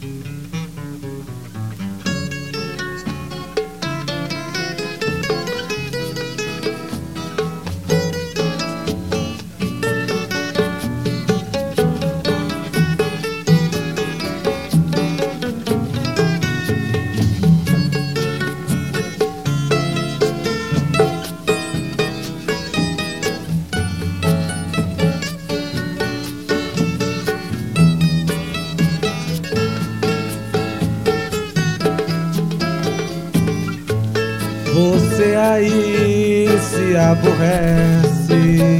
Você aí se aborrece,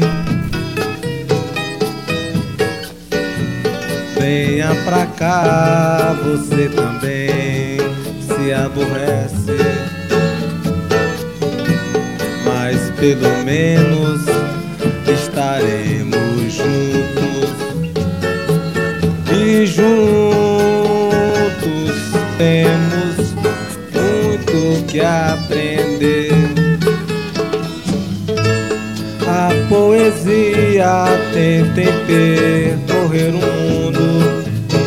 venha pra cá, você também se aborrece, mas pelo menos estaremos juntos e juntos temos muito que aprender. A poesia tenta percorrer o mundo.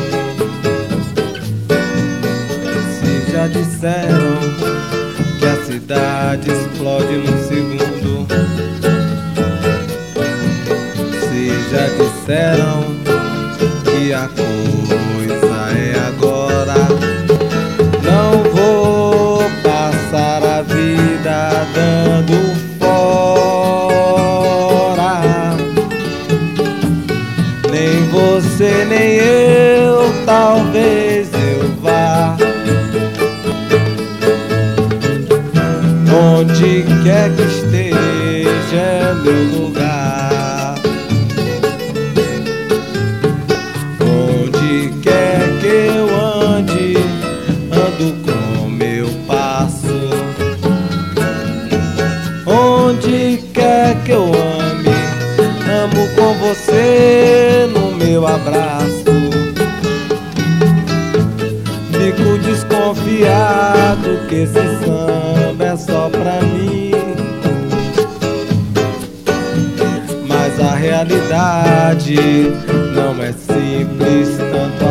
Se já disseram que a cidade explode num segundo, se já disseram que a coisa é agora, não vou passar a vida dando fora. Nem você nem eu, talvez eu vá. Onde quer que esteja é meu lugar. Onde quer que eu ande, ando com meu passo. Onde quer que eu ame, amo com você no meu abraço. Fico desconfiado que esse samba é só pra mim, mas a realidade não é simples tanto